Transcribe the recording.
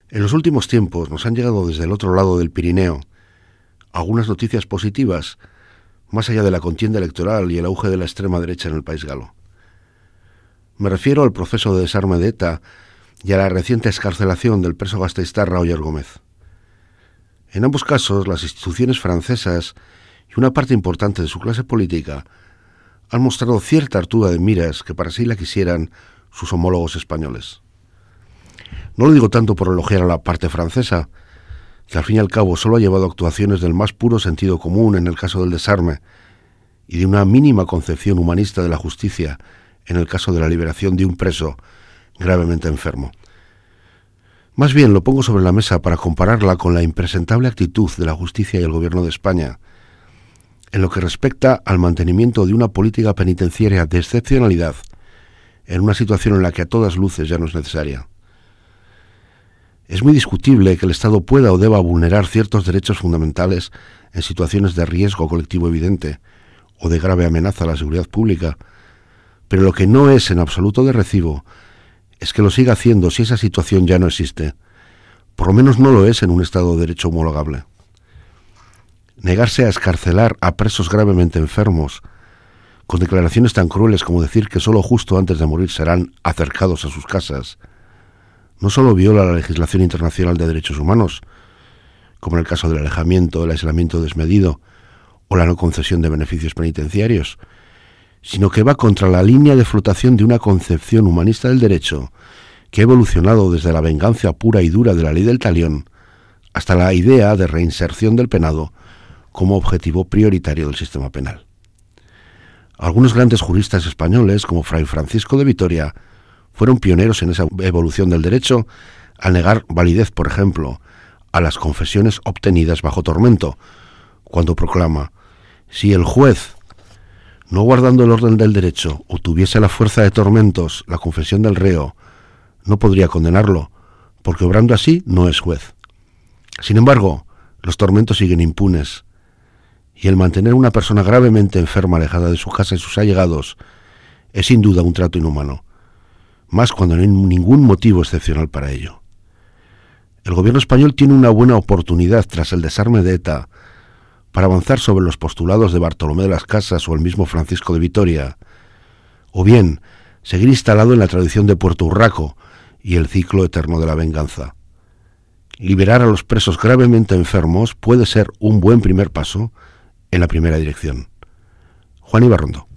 En los últimos tiempos nos han llegado desde el otro lado del Pirineo algunas noticias positivas, más allá de la contienda electoral y el auge de la extrema derecha en el país galo. Me refiero al proceso de desarme de ETA y a la reciente excarcelación del preso gasteiztarra Oyer Gómez. En ambos casos, las instituciones francesas y una parte importante de su clase política han mostrado cierta altura de miras que para sí la quisieran sus homólogos españoles. No lo digo tanto por elogiar a la parte francesa, que al fin y al cabo solo ha llevado actuaciones del más puro sentido común en el caso del desarme y de una mínima concepción humanista de la justicia en el caso de la liberación de un preso gravemente enfermo. Más bien lo pongo sobre la mesa para compararla con la impresentable actitud de la justicia y el gobierno de España en lo que respecta al mantenimiento de una política penitenciaria de excepcionalidad en una situación en la que a todas luces ya no es necesaria. Es muy discutible que el Estado pueda o deba vulnerar ciertos derechos fundamentales en situaciones de riesgo colectivo evidente o de grave amenaza a la seguridad pública, pero lo que no es en absoluto de recibo es que lo siga haciendo si esa situación ya no existe. Por lo menos no lo es en un Estado de Derecho homologable. Negarse a excarcelar a presos gravemente enfermos, con declaraciones tan crueles como decir que solo justo antes de morir serán acercados a sus casas, no solo viola la legislación internacional de derechos humanos, como en el caso del alejamiento, el aislamiento desmedido o la no concesión de beneficios penitenciarios, sino que va contra la línea de flotación de una concepción humanista del derecho que ha evolucionado desde la venganza pura y dura de la ley del talión hasta la idea de reinserción del penado como objetivo prioritario del sistema penal. Algunos grandes juristas españoles, como Fray Francisco de Vitoria, fueron pioneros en esa evolución del derecho al negar validez, por ejemplo, a las confesiones obtenidas bajo tormento, cuando proclama: si el juez, no guardando el orden del derecho, obtuviese la fuerza de tormentos la confesión del reo, no podría condenarlo, porque obrando así no es juez. Sin embargo, los tormentos siguen impunes, y el mantener a una persona gravemente enferma alejada de su casa y sus allegados es sin duda un trato inhumano, más cuando no hay ningún motivo excepcional para ello. El gobierno español tiene una buena oportunidad tras el desarme de ETA para avanzar sobre los postulados de Bartolomé de las Casas o el mismo Francisco de Vitoria, o bien seguir instalado en la tradición de Puerto Urraco y el ciclo eterno de la venganza. Liberar a los presos gravemente enfermos puede ser un buen primer paso en la primera dirección. Juan Ibarrondo.